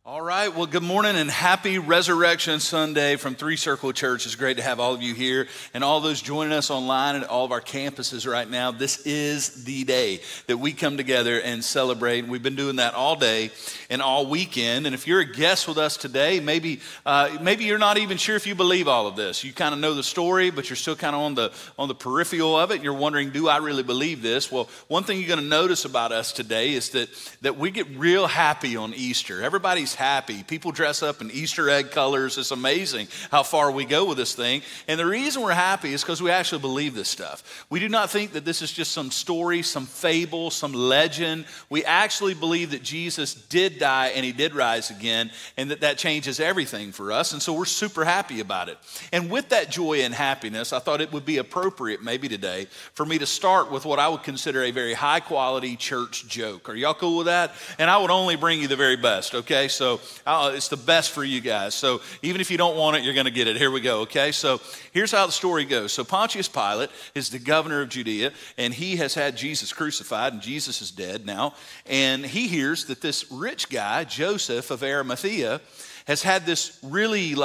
All right, well, good morning and happy Resurrection Sunday from Three Circle Church. It's great to have all of you here and all those joining us online at all of our campuses right now. This is the day that we come together and celebrate. We've been doing that all day and all weekend. And if you're a guest with us today, maybe you're not even sure if you believe all of this. You kind of know the story, but you're still kind of on the peripheral of it. You're wondering, do I really believe this? Well, one thing you're going to notice about us today is that we get real happy on Easter. Everybody's happy. People dress up in Easter egg colors. It's amazing how far we go with this thing. And the reason we're happy is because we actually believe this stuff. We do not think that this is just some story, some fable, some legend. We actually believe that Jesus did die and he did rise again, and that changes everything for us. And so we're super happy about it. And with that joy and happiness, I thought it would be appropriate maybe today for me to start with what I would consider a very high quality church joke. Are y'all cool with that? And I would only bring you the very best, okay? So it's the best for you guys. So even if you don't want it, you're going to get it. Here we go, okay? So here's how the story goes. So Pontius Pilate is the governor of Judea, and he has had Jesus crucified, and Jesus is dead now. And he hears that this rich guy, Joseph of Arimathea, has had this really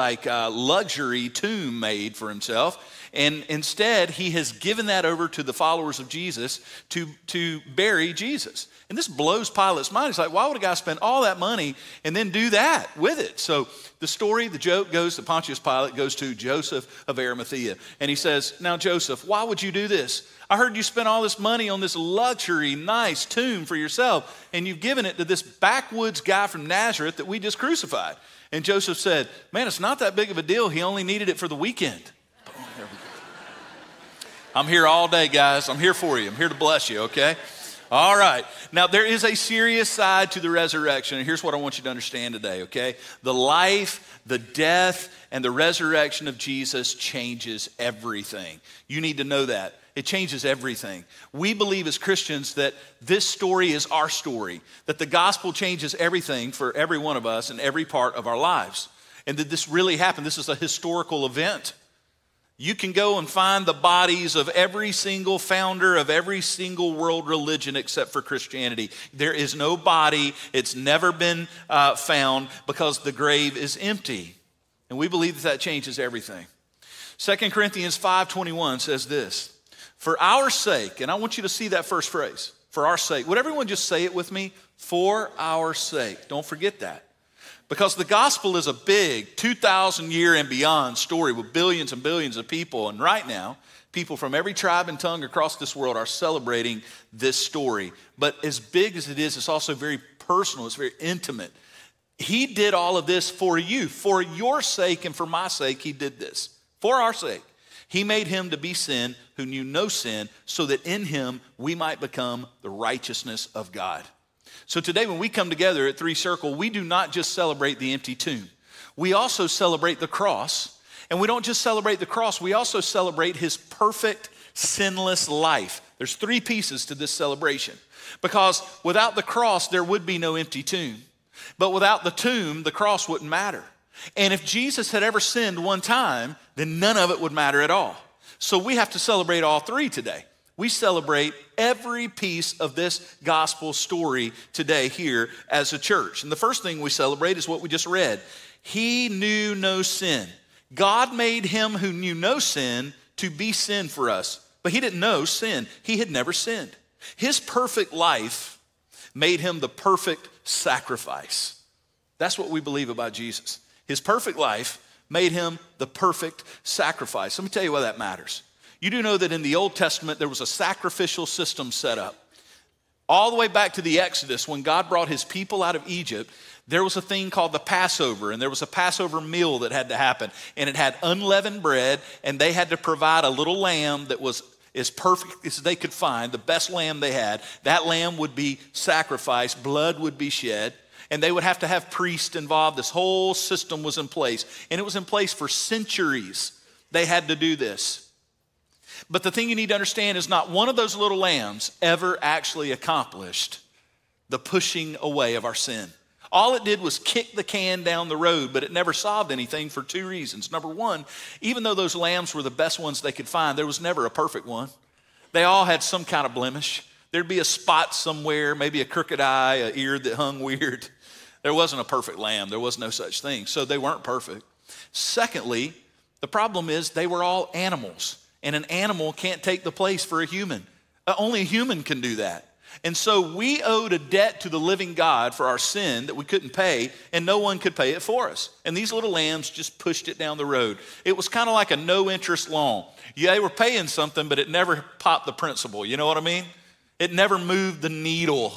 luxury tomb made for himself. And instead, he has given that over to the followers of Jesus to bury Jesus. And this blows Pilate's mind. He's like, why would a guy spend all that money and then do that with it? So the joke goes that Pontius Pilate goes to Joseph of Arimathea. And he says, now, Joseph, why would you do this? I heard you spent all this money on this luxury, nice tomb for yourself, and you've given it to this backwoods guy from Nazareth that we just crucified. And Joseph said, man, it's not that big of a deal. He only needed it for the weekend. Boom, there we go. I'm here all day, guys. I'm here for you. I'm here to bless you, okay? All right. Now, there is a serious side to the resurrection, and here's what I want you to understand today, okay? The life, the death, and the resurrection of Jesus changes everything. You need to know that. It changes everything. We believe as Christians that this story is our story, that the gospel changes everything for every one of us in every part of our lives, and that this really happened. This is a historical event. You can go and find the bodies of every single founder of every single world religion except for Christianity. There is no body. It's never been found because the grave is empty. And we believe that changes everything. 2 Corinthians 5:21 says this, for our sake, and I want you to see that first phrase, for our sake. Would everyone just say it with me? For our sake. Don't forget that. Because the gospel is a big 2,000 year and beyond story with billions and billions of people. And right now, people from every tribe and tongue across this world are celebrating this story. But as big as it is, it's also very personal. It's very intimate. He did all of this for you. For your sake and for my sake, he did this. For our sake. He made him to be sin who knew no sin, so that in him we might become the righteousness of God. So today when we come together at Three Circle, we do not just celebrate the empty tomb. We also celebrate the cross. And we don't just celebrate the cross, we also celebrate his perfect, sinless life. There's three pieces to this celebration. Because without the cross, there would be no empty tomb. But without the tomb, the cross wouldn't matter. And if Jesus had ever sinned one time, then none of it would matter at all. So we have to celebrate all three today. We celebrate every piece of this gospel story today here as a church. And the first thing we celebrate is what we just read. He knew no sin. God made him who knew no sin to be sin for us. But he didn't know sin. He had never sinned. His perfect life made him the perfect sacrifice. That's what we believe about Jesus. His perfect life made him the perfect sacrifice. Let me tell you why that matters. You do know that in the Old Testament, there was a sacrificial system set up. All the way back to the Exodus, when God brought his people out of Egypt, there was a thing called the Passover, and there was a Passover meal that had to happen. And it had unleavened bread, and they had to provide a little lamb that was as perfect as they could find, the best lamb they had. That lamb would be sacrificed, blood would be shed, and they would have to have priests involved. This whole system was in place, and it was in place for centuries. They had to do this. But the thing you need to understand is not one of those little lambs ever actually accomplished the pushing away of our sin. All it did was kick the can down the road, but it never solved anything for two reasons. Number one, even though those lambs were the best ones they could find, there was never a perfect one. They all had some kind of blemish. There'd be a spot somewhere, maybe a crooked eye, an ear that hung weird. There wasn't a perfect lamb. There was no such thing. So they weren't perfect. Secondly, the problem is they were all animals, and an animal can't take the place for a human. Only a human can do that. And so we owed a debt to the living God for our sin that we couldn't pay, and no one could pay it for us. And these little lambs just pushed it down the road. It was kind of like a no-interest loan. Yeah, they were paying something, but it never popped the principal. You know what I mean? It never moved the needle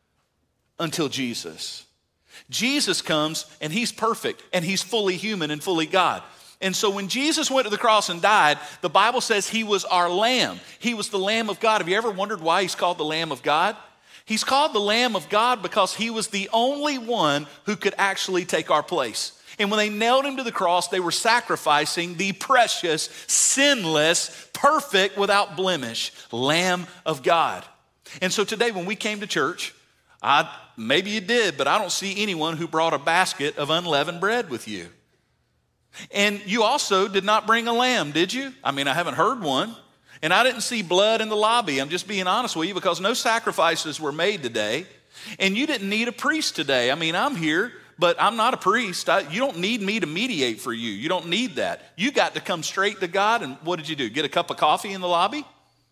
until Jesus. Jesus comes, and he's perfect, and he's fully human and fully God. And so when Jesus went to the cross and died, the Bible says he was our lamb. He was the Lamb of God. Have you ever wondered why he's called the Lamb of God? He's called the Lamb of God because he was the only one who could actually take our place. And when they nailed him to the cross, they were sacrificing the precious, sinless, perfect, without blemish Lamb of God. And so today when we came to church, maybe you did, but I don't see anyone who brought a basket of unleavened bread with you. And you also did not bring a lamb, did you? I mean, I haven't heard one. And I didn't see blood in the lobby. I'm just being honest with you because no sacrifices were made today. And you didn't need a priest today. I mean, I'm here, but I'm not a priest. You don't need me to mediate for you. You don't need that. You got to come straight to God. And what did you do? Get a cup of coffee in the lobby?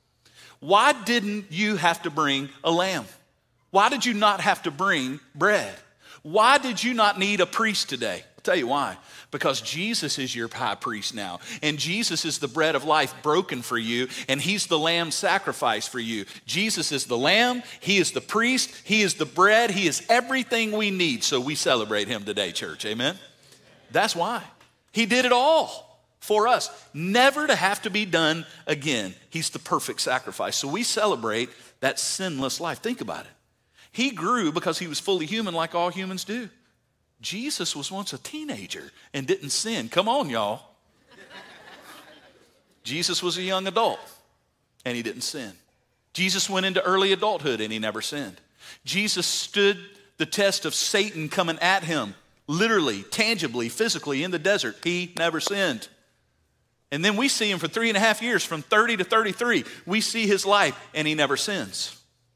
Why didn't you have to bring a lamb? Why did you not have to bring bread? Why did you not need a priest today? I'll tell you why. Because Jesus is your high priest now. And Jesus is the bread of life broken for you. And he's the lamb sacrifice for you. Jesus is the lamb. He is the priest. He is the bread. He is everything we need. So we celebrate him today, church. Amen? That's why. He did it all for us. Never to have to be done again. He's the perfect sacrifice. So we celebrate that sinless life. Think about it. He grew because he was fully human like all humans do. Jesus was once a teenager and didn't sin. Come on, y'all. Jesus was a young adult and he didn't sin. Jesus went into early adulthood and he never sinned. Jesus stood the test of Satan coming at him, literally, tangibly, physically in the desert. He never sinned. And then we see him for 3.5 years, from 30 to 33. We see his life and he never sins.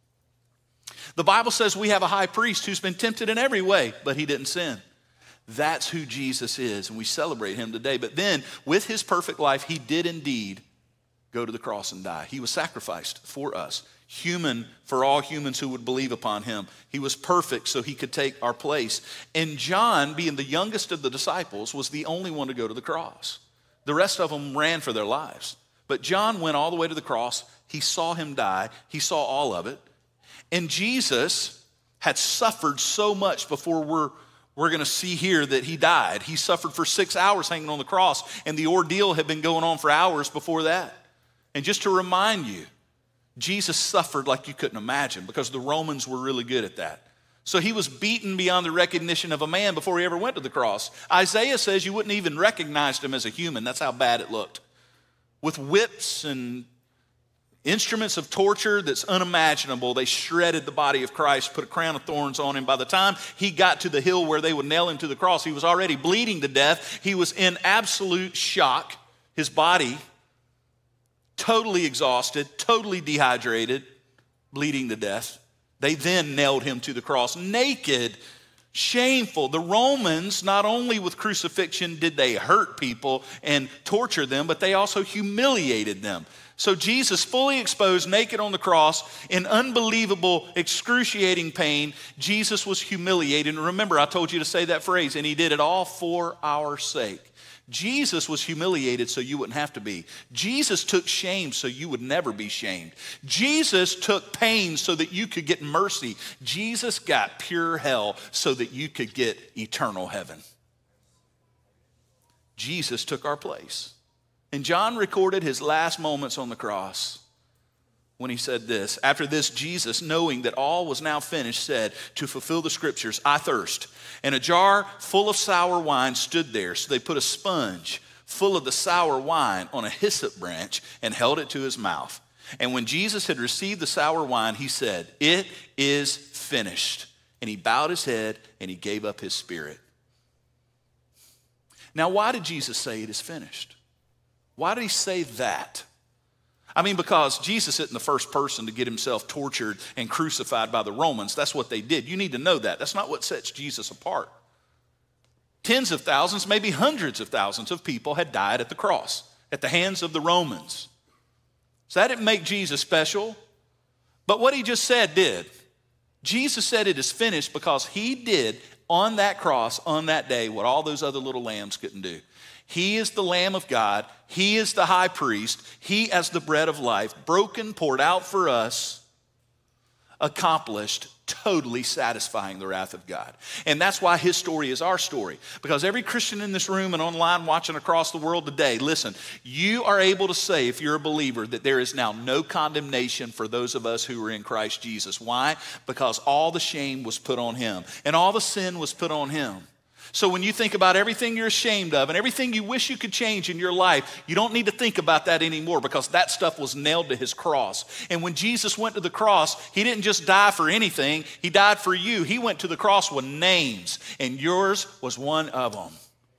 The Bible says we have a high priest who's been tempted in every way, but he didn't sin. That's who Jesus is, and we celebrate him today. But then, with his perfect life, he did indeed go to the cross and die. He was sacrificed for us, human for all humans who would believe upon him. He was perfect so he could take our place. And John, being the youngest of the disciples, was the only one to go to the cross. The rest of them ran for their lives. But John went all the way to the cross. He saw him die. He saw all of it. And Jesus had suffered so much before we're going to see here that he died. He suffered for 6 hours hanging on the cross, and the ordeal had been going on for hours before that. And just to remind you, Jesus suffered like you couldn't imagine because the Romans were really good at that. So he was beaten beyond the recognition of a man before he ever went to the cross. Isaiah says you wouldn't even recognize him as a human. That's how bad it looked. With whips and instruments of torture that's unimaginable, they shredded the body of Christ, put a crown of thorns on him. By the time he got to the hill where they would nail him to the cross, he was already bleeding to death. He was in absolute shock. His body totally exhausted, totally dehydrated, bleeding to death. They then nailed him to the cross, naked, shameful. The Romans, not only with crucifixion did they hurt people and torture them, but they also humiliated them. So Jesus, fully exposed, naked on the cross, in unbelievable, excruciating pain, Jesus was humiliated. And remember, I told you to say that phrase, and he did it all for our sake. Jesus was humiliated so you wouldn't have to be. Jesus took shame so you would never be shamed. Jesus took pain so that you could get mercy. Jesus got pure hell so that you could get eternal heaven. Jesus took our place. And John recorded his last moments on the cross when he said this. After this, Jesus, knowing that all was now finished, said, to fulfill the scriptures, I thirst. And a jar full of sour wine stood there. So they put a sponge full of the sour wine on a hyssop branch and held it to his mouth. And when Jesus had received the sour wine, he said, it is finished. And he bowed his head and he gave up his spirit. Now, why did Jesus say it is finished? Why did he say that? I mean, because Jesus isn't the first person to get himself tortured and crucified by the Romans. That's what they did. You need to know that. That's not what sets Jesus apart. Tens of thousands, maybe hundreds of thousands of people had died at the cross at the hands of the Romans. So that didn't make Jesus special. But what he just said did. Jesus said it is finished because he did on that cross, on that day, what all those other little lambs couldn't do. He is the Lamb of God. He is the high priest. He, as the bread of life, broken, poured out for us, accomplished, totally satisfying the wrath of God. And that's why his story is our story. Because every Christian in this room and online watching across the world today, listen, you are able to say, if you're a believer, that there is now no condemnation for those of us who are in Christ Jesus. Why? Because all the shame was put on him and all the sin was put on him. So when you think about everything you're ashamed of and everything you wish you could change in your life, you don't need to think about that anymore because that stuff was nailed to his cross. And when Jesus went to the cross, he didn't just die for anything. He died for you. He went to the cross with names, and yours was one of them.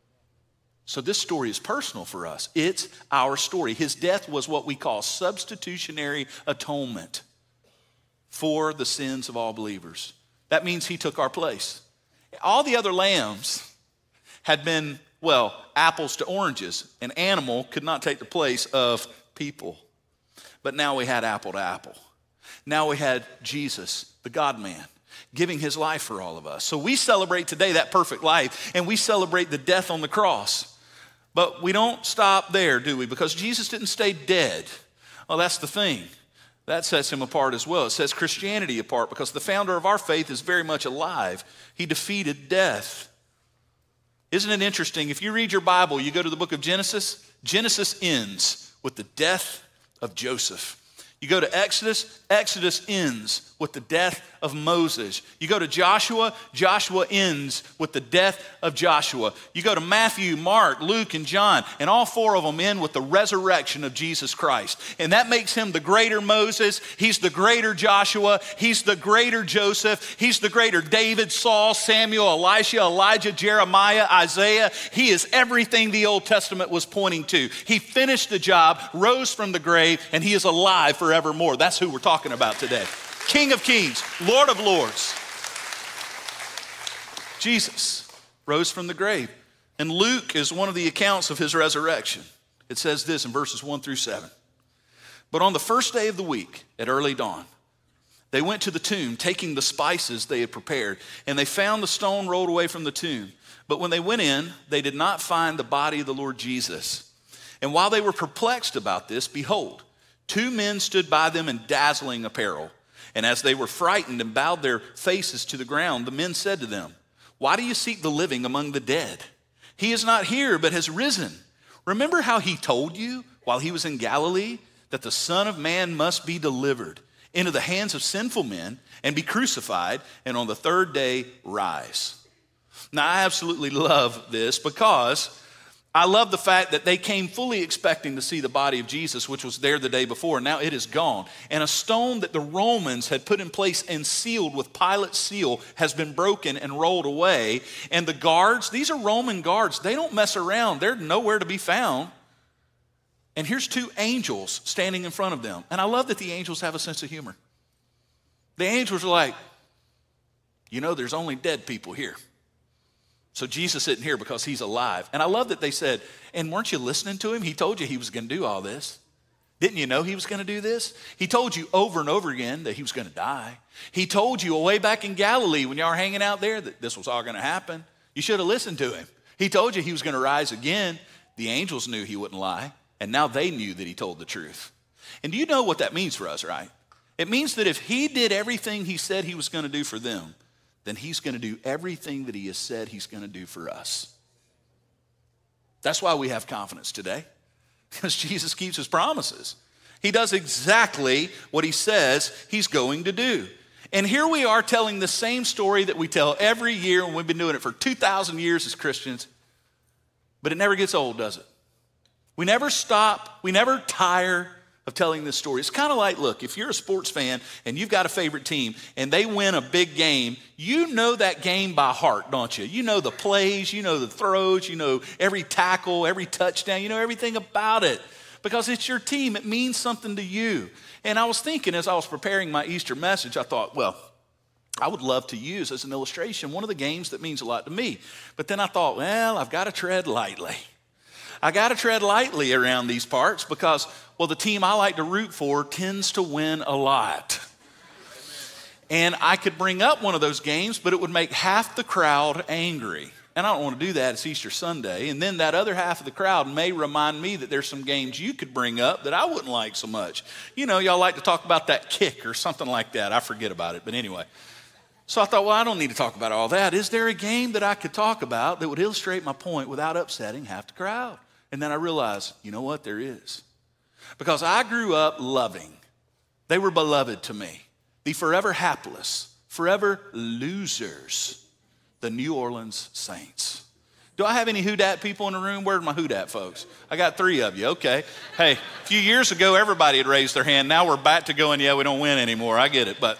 So this story is personal for us. It's our story. His death was what we call substitutionary atonement for the sins of all believers. That means he took our place. All the other lambs had been, well, apples to oranges. An animal could not take the place of people. But now we had apple to apple. Now we had Jesus, the God-man, giving his life for all of us. So we celebrate today that perfect life, and we celebrate the death on the cross. But we don't stop there, do we? Because Jesus didn't stay dead. Well, that's the thing. That sets him apart as well. It sets Christianity apart because the founder of our faith is very much alive. He defeated death. Isn't it interesting? If you read your Bible, you go to the book of Genesis, Genesis ends with the death of Joseph. You go to Exodus, Exodus ends with the death of Moses. You go to Joshua, Joshua ends with the death of Joshua. You go to Matthew, Mark, Luke, and John, and all four of them end with the resurrection of Jesus Christ. And that makes him the greater Moses. He's the greater Joshua. He's the greater Joseph. He's the greater David, Saul, Samuel, Elisha, Elijah, Jeremiah, Isaiah. He is everything the Old Testament was pointing to. He finished the job, rose from the grave, and he is alive forevermore. That's who we're talking about today. King of kings, Lord of lords. Jesus rose from the grave. And Luke is one of the accounts of his resurrection. It says this in verses 1 through 7. But on the first day of the week, at early dawn, they went to the tomb, taking the spices they had prepared, and they found the stone rolled away from the tomb. But when they went in, they did not find the body of the Lord Jesus. And while they were perplexed about this, behold, two men stood by them in dazzling apparel. And as they were frightened and bowed their faces to the ground, the men said to them, "Why do you seek the living among the dead? He is not here, but has risen. Remember how he told you while he was in Galilee that the Son of Man must be delivered into the hands of sinful men and be crucified, and on the third day rise." Now, I absolutely love this because I love the fact that they came fully expecting to see the body of Jesus, which was there the day before. Now it is gone. And a stone that the Romans had put in place and sealed with Pilate's seal has been broken and rolled away. And the guards, these are Roman guards. They don't mess around. They're nowhere to be found. And here's two angels standing in front of them. And I love that the angels have a sense of humor. The angels are like, you know, there's only dead people here. So Jesus isn't here because he's alive. And I love that they said, and weren't you listening to him? He told you he was going to do all this. Didn't you know he was going to do this? He told you over and over again that he was going to die. He told you way back in Galilee when y'all were hanging out there that this was all going to happen. You should have listened to him. He told you he was going to rise again. The angels knew he wouldn't lie. And now they knew that he told the truth. And do you know what that means for us, right? It means that if he did everything he said he was going to do for them, then he's going to do everything that he has said he's going to do for us. That's why we have confidence today, because Jesus keeps his promises. He does exactly what he says he's going to do. And here we are telling the same story that we tell every year, and we've been doing it for 2,000 years as Christians, but it never gets old, does it? We never stop, we never tire of telling this story. It's kind of like, look, if you're a sports fan and you've got a favorite team and they win a big game, you know that game by heart, don't you? You know the plays, you know the throws, you know every tackle, every touchdown, you know everything about it because it's your team. It means something to you. And I was thinking as I was preparing my Easter message, I thought, well, I would love to use as an illustration one of the games that means a lot to me. But then I thought, well, I've got to tread lightly. I got to tread lightly around these parts because, well, the team I like to root for tends to win a lot. And I could bring up one of those games, but it would make half the crowd angry. And I don't want to do that. It's Easter Sunday. And then that other half of the crowd may remind me that there's some games you could bring up that I wouldn't like so much. You know, y'all like to talk about that kick or something like that. I forget about it. But anyway. So I thought, well, I don't need to talk about all that. Is there a game that I could talk about that would illustrate my point without upsetting half the crowd? And then I realized, you know what? There is. Because I grew up loving. They were beloved to me. The forever hapless, forever losers, the New Orleans Saints. Do I have any Who Dat people in the room? Where are my Who Dat folks? I got 3 of you, okay. Hey, a few years ago, everybody had raised their hand. Now we're back to going, yeah, we don't win anymore. I get it, but...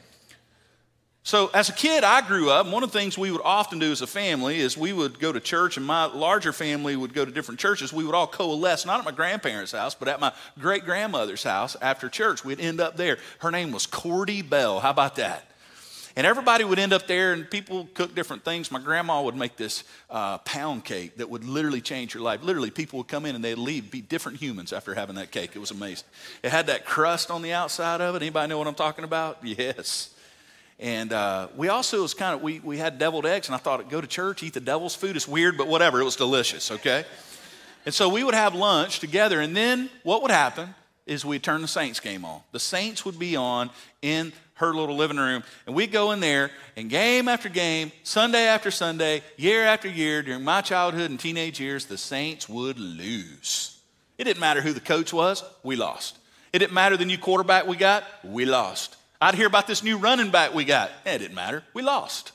So as a kid, I grew up, and one of the things we would often do as a family is we would go to church, and my larger family would go to different churches. We would all coalesce, not at my grandparents' house, but at my great-grandmother's house after church. We'd end up there. Her name was Cordy Bell. How about that? And everybody would end up there, and people cook different things. My grandma would make this pound cake that would literally change your life. Literally, people would come in, and they'd leave, be different humans after having that cake. It was amazing. It had that crust on the outside of it. Anybody know what I'm talking about? Yes. And we also was kind of, we had deviled eggs, and I thought, go to church, eat the devil's food. It's weird, but whatever. It was delicious, okay? And so we would have lunch together, and then what would happen is we'd turn the Saints game on. The Saints would be on in her little living room, and we'd go in there, and game after game, Sunday after Sunday, year after year, during my childhood and teenage years, the Saints would lose. It didn't matter who the coach was, we lost. It didn't matter the new quarterback we got, we lost. I'd hear about this new running back we got. It didn't matter. We lost.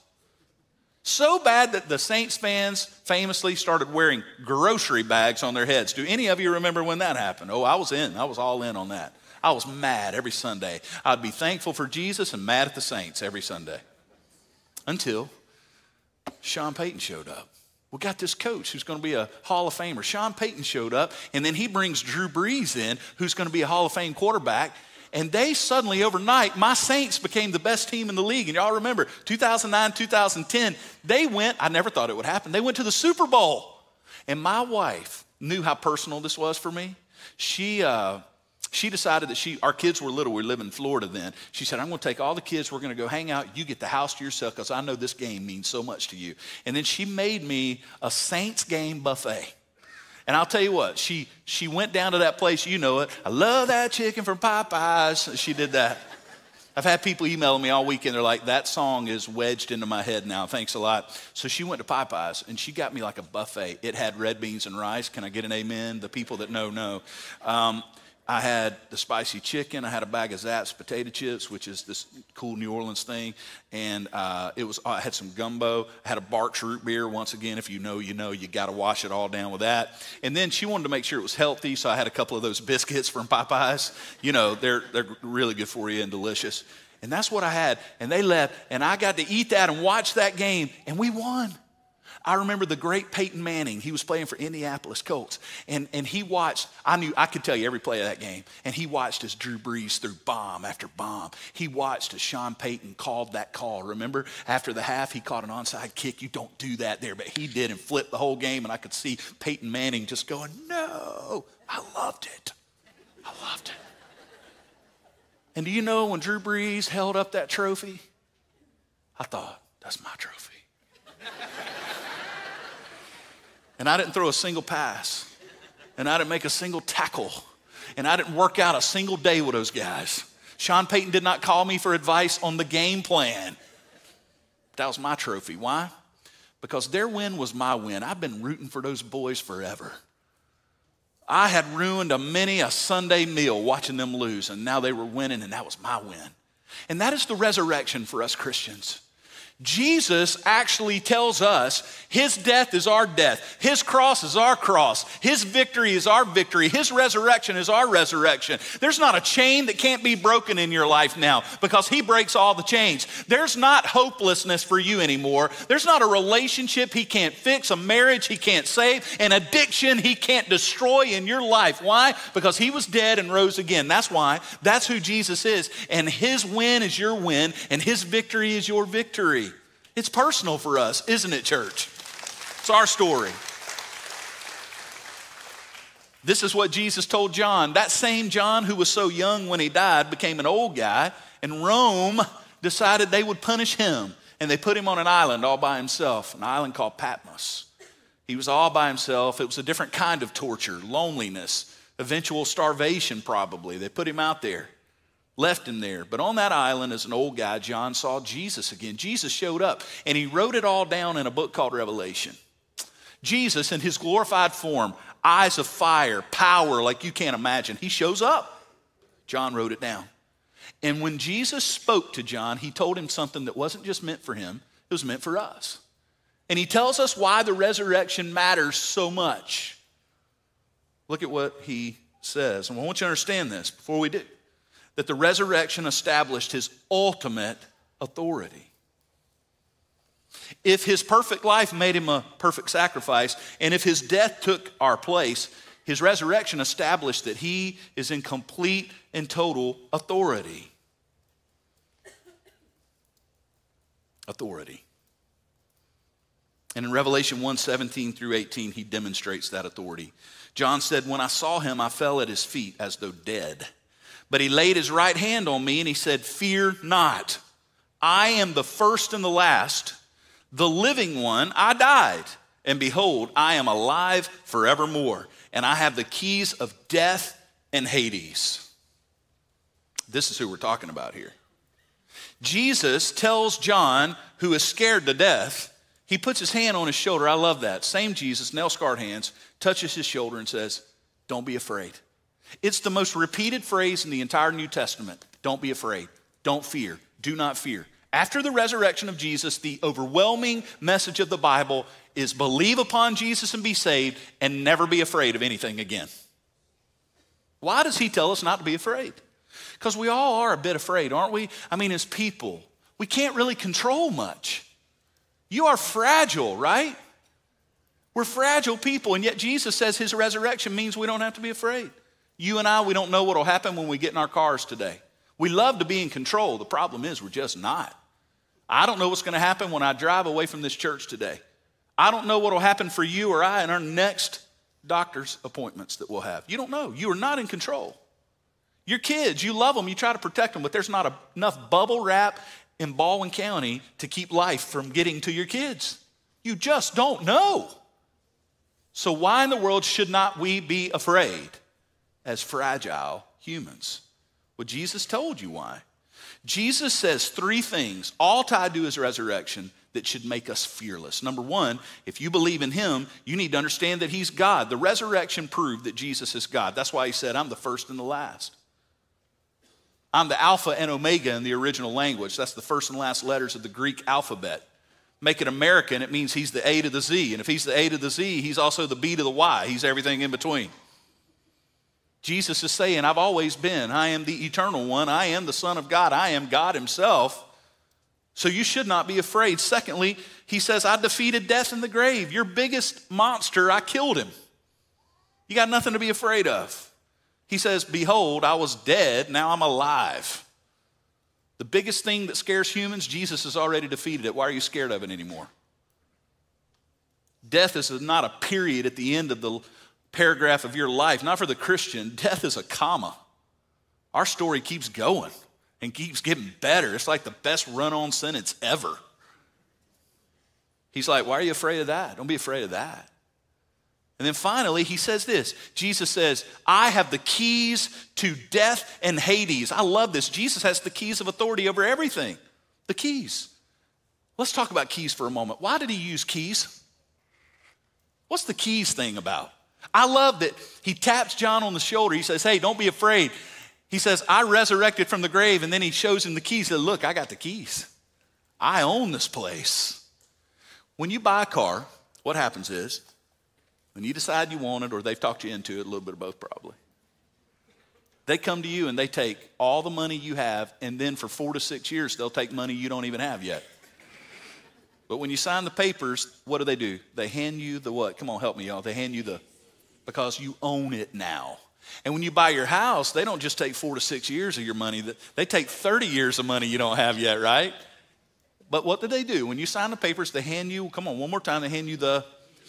So bad that the Saints fans famously started wearing grocery bags on their heads. Do any of you remember when that happened? Oh, I was in. I was all in on that. I was mad every Sunday. I'd be thankful for Jesus and mad at the Saints every Sunday. Until Sean Payton showed up. We got this coach who's going to be a Hall of Famer. Sean Payton showed up, and then he brings Drew Brees in, who's going to be a Hall of Fame quarterback. And they suddenly, overnight, my Saints became the best team in the league. And y'all remember, 2009, 2010, they went, I never thought it would happen, they went to the Super Bowl. And my wife knew how personal this was for me. She decided that our kids were little, we live in Florida then. She said, I'm going to take all the kids, we're going to go hang out, you get the house to yourself because I know this game means so much to you. And then she made me a Saints game buffet. And I'll tell you what, she went down to that place, you know it. I love that chicken from Popeyes. She did that. I've had people emailing me all weekend. They're like, that song is wedged into my head now. Thanks a lot. So she went to Popeyes, and she got me like a buffet. It had red beans and rice. Can I get an amen? The people that know. I had the spicy chicken. I had a bag of Zapp's potato chips, which is this cool New Orleans thing. And I had some gumbo. I had a Barks root beer. Once again, if you know, you know. You got to wash it all down with that. And then she wanted to make sure it was healthy, so I had a couple of those biscuits from Popeyes. You know, they're really good for you and delicious. And that's what I had. And they left, and I got to eat that and watch that game, and we won. I remember the great Peyton Manning. He was playing for Indianapolis Colts. And he watched, I could tell you every play of that game. And he watched as Drew Brees threw bomb after bomb. He watched as Sean Payton called that call. Remember, after the half, he caught an onside kick. You don't do that there. But he did and flipped the whole game. And I could see Peyton Manning just going, no. I loved it. I loved it. And do you know when Drew Brees held up that trophy, I thought, that's my trophy. And I didn't throw a single pass. And I didn't make a single tackle. And I didn't work out a single day with those guys. Sean Payton did not call me for advice on the game plan. That was my trophy. Why? Because their win was my win. I've been rooting for those boys forever. I had ruined many a Sunday meal watching them lose, and now they were winning, and that was my win. And that is the resurrection for us Christians. Jesus actually tells us his death is our death. His cross is our cross. His victory is our victory. His resurrection is our resurrection. There's not a chain that can't be broken in your life now because he breaks all the chains. There's not hopelessness for you anymore. There's not a relationship he can't fix, a marriage he can't save, an addiction he can't destroy in your life. Why? Because he was dead and rose again. That's why. That's who Jesus is. And his win is your win, and his victory is your victory. It's personal for us, isn't it, church? It's our story. This is what Jesus told John. That same John who was so young when he died became an old guy, and Rome decided they would punish him. And they put him on an island all by himself, an island called Patmos. He was all by himself. It was a different kind of torture, loneliness, eventual starvation probably. They put him out there. Left him there. But on that island as an old guy, John saw Jesus again. Jesus showed up and he wrote it all down in a book called Revelation. Jesus in his glorified form, eyes of fire, power like you can't imagine. He shows up. John wrote it down. And when Jesus spoke to John, he told him something that wasn't just meant for him, it was meant for us. And he tells us why the resurrection matters so much. Look at what he says. And I want you to understand this before we do. That the resurrection established his ultimate authority. If his perfect life made him a perfect sacrifice, and if his death took our place, his resurrection established that he is in complete and total authority. Authority. And in Revelation 1:17 through 18, he demonstrates that authority. John said, when I saw him, I fell at his feet as though dead. But he laid his right hand on me and he said, fear not. I am the first and the last, the living one. I died, and behold, I am alive forevermore, and I have the keys of death and Hades. This is who we're talking about here. Jesus tells John, who is scared to death, he puts his hand on his shoulder. I love that. Same Jesus, nail-scarred hands, touches his shoulder and says, don't be afraid. It's the most repeated phrase in the entire New Testament. Don't be afraid. Don't fear. Do not fear. After the resurrection of Jesus, the overwhelming message of the Bible is believe upon Jesus and be saved and never be afraid of anything again. Why does he tell us not to be afraid? Because we all are a bit afraid, aren't we? I mean, as people, we can't really control much. You are fragile, right? We're fragile people, and yet Jesus says his resurrection means we don't have to be afraid. You and I, we don't know what will happen when we get in our cars today. We love to be in control. The problem is we're just not. I don't know what's going to happen when I drive away from this church today. I don't know what will happen for you or I in our next doctor's appointments that we'll have. You don't know. You are not in control. Your kids, you love them, you try to protect them, but there's not enough bubble wrap in Baldwin County to keep life from getting to your kids. You just don't know. So why in the world should not we be afraid as fragile humans? Well, Jesus told you why. Jesus says three things, all tied to his resurrection, that should make us fearless. Number one, if you believe in him, you need to understand that he's God. The resurrection proved that Jesus is God. That's why he said, I'm the first and the last. I'm the Alpha and Omega in the original language. That's the first and last letters of the Greek alphabet. Make it American, it means he's the A to the Z. And if he's the A to the Z, he's also the B to the Y. He's everything in between. Jesus is saying, I've always been. I am the eternal one. I am the Son of God. I am God himself. So you should not be afraid. Secondly, he says, I defeated death in the grave. Your biggest monster, I killed him. You got nothing to be afraid of. He says, behold, I was dead. Now I'm alive. The biggest thing that scares humans, Jesus has already defeated it. Why are you scared of it anymore? Death is not a period at the end of the paragraph of your life. Not for the Christian. Death is a comma. Our story keeps going and keeps getting better. It's like the best run-on sentence ever. He's like, why are you afraid of that? Don't be afraid of that. And then finally, he says this. Jesus says, I have the keys to death and Hades. I love this. Jesus has the keys of authority over everything. The keys. Let's talk about keys for a moment. Why did he use keys? What's the keys thing about? I love that he taps John on the shoulder. He says, hey, don't be afraid. He says, I resurrected from the grave. And then he shows him the keys. He said, look, I got the keys. I own this place. When you buy a car, what happens is, when you decide you want it, or they've talked you into it, a little bit of both probably, they come to you and they take all the money you have, and then for 4 to 6 years, they'll take money you don't even have yet. But when you sign the papers, what do? They hand you the what? Come on, help me, y'all. They hand you because you own it now. And when you buy your house, they don't just take 4 to 6 years of your money. They take 30 years of money you don't have yet, right? But what do? When you sign the papers, they hand you, come on, one more time, they hand you the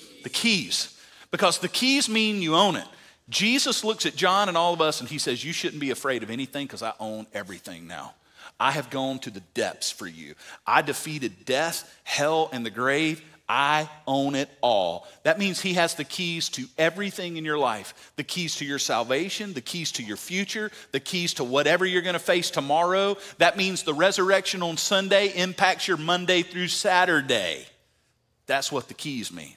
keys. Because the keys mean you own it. Jesus looks at John and all of us and he says, you shouldn't be afraid of anything because I own everything now. I have gone to the depths for you. I defeated death, hell, and the grave. I own it all. That means he has the keys to everything in your life. The keys to your salvation, the keys to your future, the keys to whatever you're going to face tomorrow. That means the resurrection on Sunday impacts your Monday through Saturday. That's what the keys mean.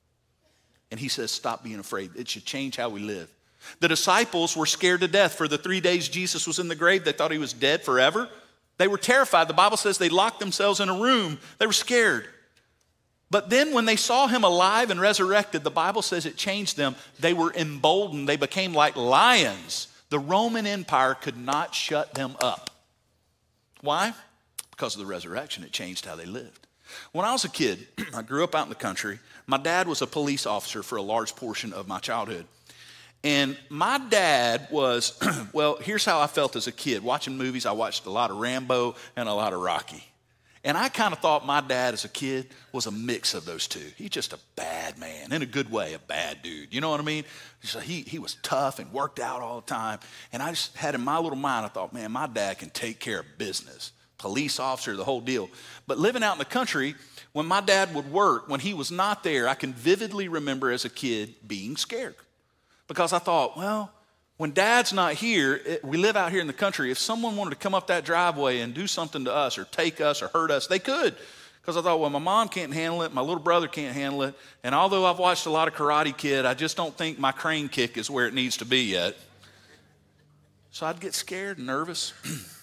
And he says, stop being afraid. It should change how we live. The disciples were scared to death. For the 3 days Jesus was in the grave, they thought he was dead forever. They were terrified. The Bible says they locked themselves in a room. They were scared. But then when they saw him alive and resurrected, the Bible says it changed them. They were emboldened. They became like lions. The Roman Empire could not shut them up. Why? Because of the resurrection. It changed how they lived. When I was a kid, I grew up out in the country. My dad was a police officer for a large portion of my childhood. And my dad was, well, here's how I felt as a kid. Watching movies, I watched a lot of Rambo and a lot of Rocky. And I kind of thought my dad as a kid was a mix of those two. He's just a bad man, in a good way, a bad dude. You know what I mean? So he was tough and worked out all the time. And I just had in my little mind, I thought, man, my dad can take care of business. Police officer, the whole deal. But living out in the country, when my dad would work, when he was not there, I can vividly remember as a kid being scared. Because I thought, well, when Dad's not here, we live out here in the country. If someone wanted to come up that driveway and do something to us or take us or hurt us, they could. Because I thought, well, my mom can't handle it. My little brother can't handle it. And although I've watched a lot of Karate Kid, I just don't think my crane kick is where it needs to be yet. So I'd get scared and nervous.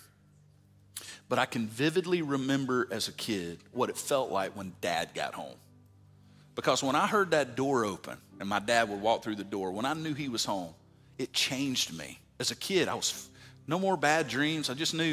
But I can vividly remember as a kid what it felt like when Dad got home. Because when I heard that door open and my dad would walk through the door, when I knew he was home, it changed me. As a kid, I was no more bad dreams.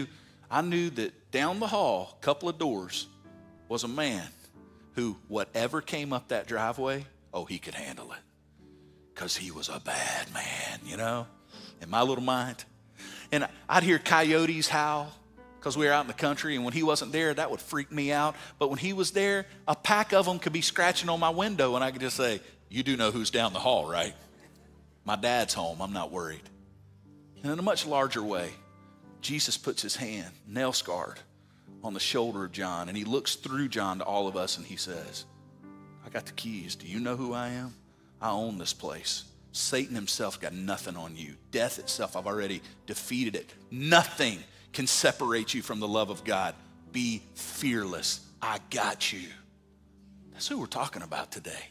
I knew that down the hall, a couple of doors, was a man who, whatever came up that driveway, he could handle it. Because he was a bad man, in my little mind. And I'd hear coyotes howl because we were out in the country, and when he wasn't there, that would freak me out. But when he was there, a pack of them could be scratching on my window, and I could just say, you do know who's down the hall, right? My dad's home. I'm not worried. And in a much larger way, Jesus puts his hand, nail scarred, on the shoulder of John, and he looks through John to all of us, and he says, I got the keys. Do you know who I am? I own this place. Satan himself got nothing on you. Death itself, I've already defeated it. Nothing can separate you from the love of God. Be fearless. I got you. That's who we're talking about today.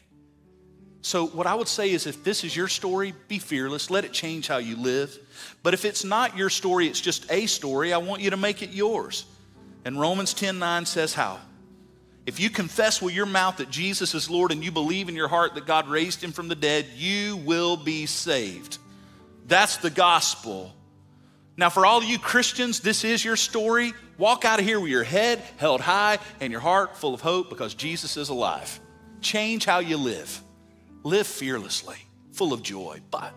So what I would say is, if this is your story, be fearless. Let it change how you live. But if it's not your story, it's just a story, I want you to make it yours. And Romans 10:9 says how? If you confess with your mouth that Jesus is Lord and you believe in your heart that God raised him from the dead, you will be saved. That's the gospel. Now, for all of you Christians, this is your story. Walk out of here with your head held high and your heart full of hope, because Jesus is alive. Change how you live. Live fearlessly, full of joy. But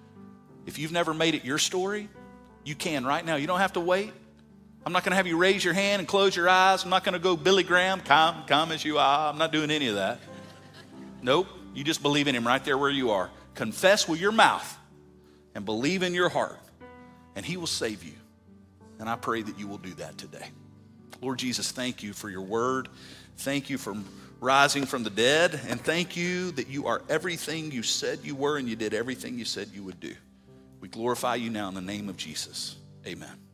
if you've never made it your story, you can right now. You don't have to wait. I'm not going to have you raise your hand and close your eyes. I'm not going to go Billy Graham, come as you are. I'm not doing any of that. Nope. You just believe in him right there where you are. Confess with your mouth and believe in your heart, and he will save you. And I pray that you will do that today. Lord Jesus, thank you for your word. Thank you for rising from the dead. And thank you that you are everything you said you were, and you did everything you said you would do. We glorify you now in the name of Jesus. Amen.